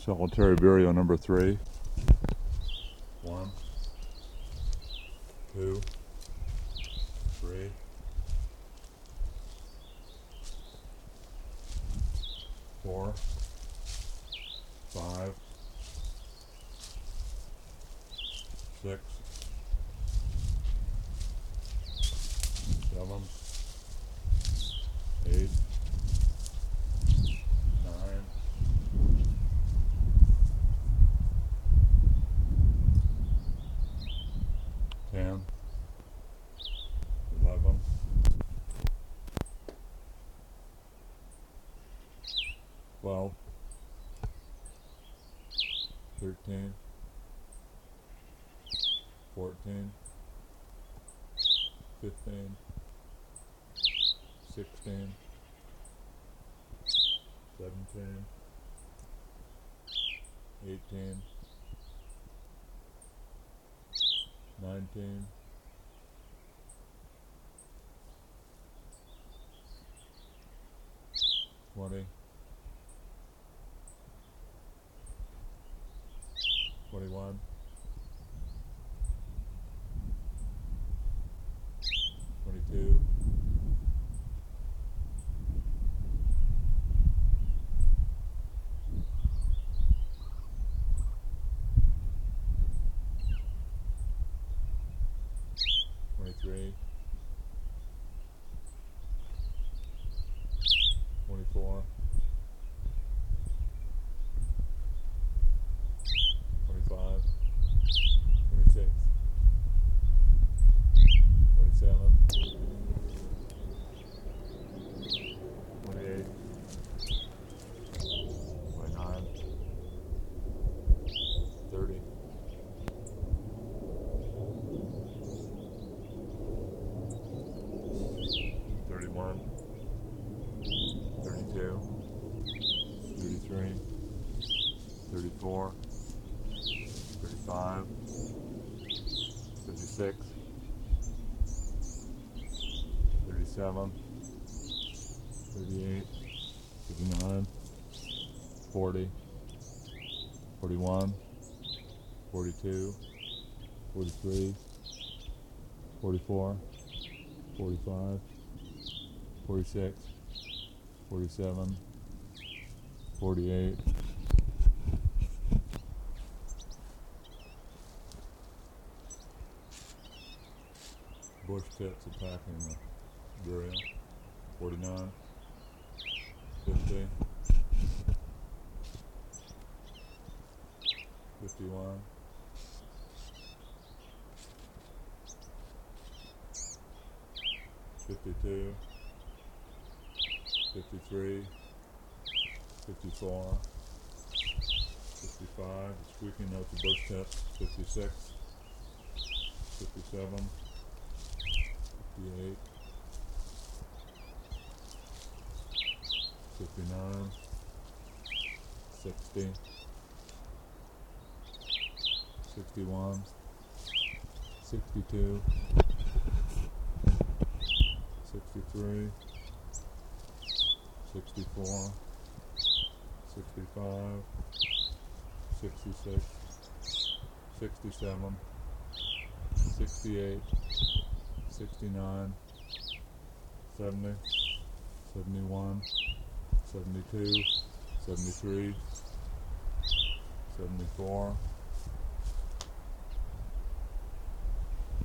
Solitary Vireo number 3. 1, 2, 3, 4, 5, 6, 7, 8, 9, 10, 11, 12, 13, 14, 15, 16, 17, 18, 19, 20, 21, 22, 23, 24, 25, 26, 27, 28, 29, 30, 31, 32, 33, 34, 35, 56, 37, 38, 39, 40, 41, 42, 43, 44, 45, 46, 47, 48, bush tits attacking the Vireo. 49, 50, 51, 52, 53, 54, 55, the squeaking notes of bush tips, 56, 57, 58, 59, 60, 61, 62, 63, 64, 65, 66, 67, 68, 69, 70, 71, 72, 73, 74,